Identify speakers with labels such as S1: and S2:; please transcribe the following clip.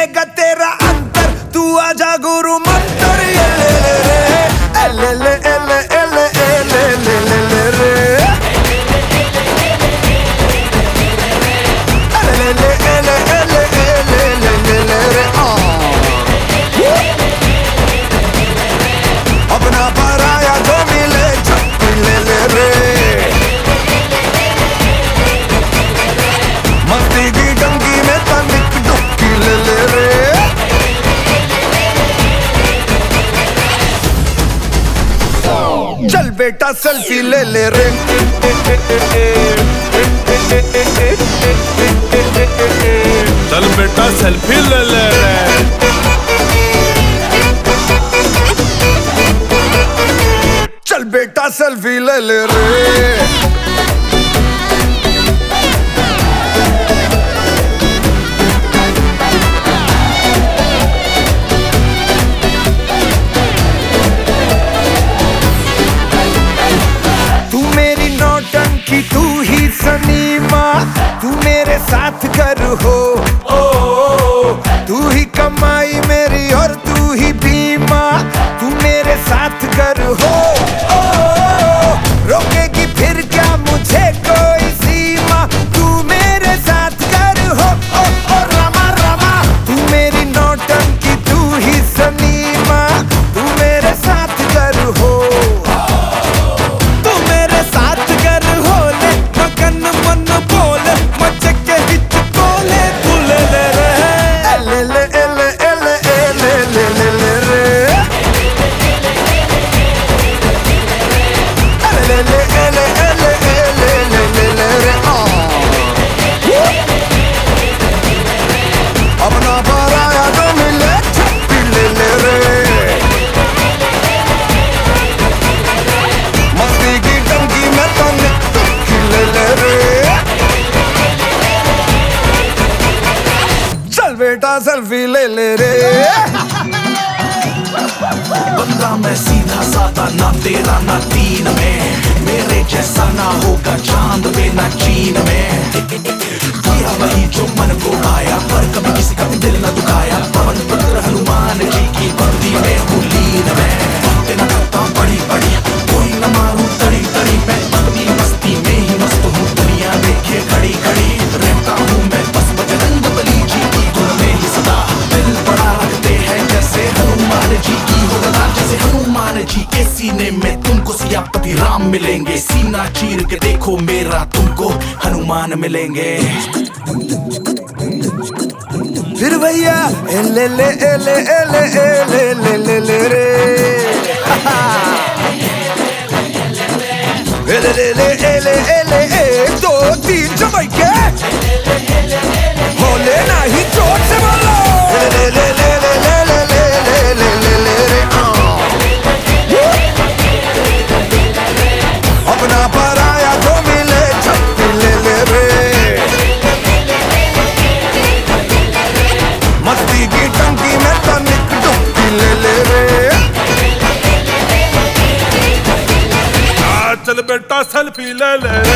S1: मिलेगा तेरा अंतर, तू आजा गुरु मंत्र ये ले रे, ले ले ले ले ले ले ले रे, ले ले ले ले ले रे। अपना पराया जो मिले झपकी ले ले रे, मस्ती की टंकी में तनिक डुबकी ले ले रे। चल बेटा सेल्फी ले ले रे,
S2: चल बेटा सेल्फी ले ले रे,
S1: चल बेटा सेल्फी ले ले रे। तू मेरी नौटंकी, तू ही सनीमा, तू मेरे साथ कर हो, तू ही कमाई मेरी और तू ही बीमा, तू मेरे साथ कर हो, रोकेगी फिर क्या मुझे कोई सीमा, तू मेरे साथ कर हो, रमा रमा। तू मेरी नौटंकी, तू ही सनीमा, तू मेरे साथ कर हो, तू मेरे साथ कर हो, ले मगन मन बोले मचे के हिच बोले, तू ले ले रे, ले ले ले ले ले ले ले रे, ले ले ले ले ले रे। अपना पराया जो मिले झपकी ले ले रे, मस्ती की टंकी में तनिक डुबकी ले ले रे। चल बेटा सेल्फी ले ले रे।
S3: बंदा मैं सीधा साधा, ना तेरा ना तीन में, मेरे जैसा ना होगा चांद में ना चीन में। किया वही जो मन को आया, पर कभी किसी का भी दिल ना दुखाया, पवन पुत्र हनुमान जी की भक्ति में हूँ लीन में। बातें न करता बड़ी बड़ी, कोई न मारूं तड़ी तड़ी, मैं अपनी मस्ती में ही मस्त हूँ, दुनिया देखे खड़ी खड़ी, रहता हूँ मैं बस बजरंग बली जी की धुन में ही सदा। दिल बड़ा रखते हैं जैसे हनुमान जी की हो गदा, जैसे हनुमान जी के सीने में तुमको सियापति राम मिलेंगे, सीना चीर के देखो मेरा तुमको हनुमान मिलेंगे।
S1: फिर भैया ले ले ले ले ले ले ले ले रे, ले ले ले ले ले 1 2 3 जमाई के बोले नहीं जोर से बोलो, ले ले ले ले ले ले ले ले ले ले रे। अपना पराया जो मिले झपकी ले ले रे, मस्ती की टंकी में तनिक डुबकी ले ले रे।
S2: चल बेटा सेल्फी ले ले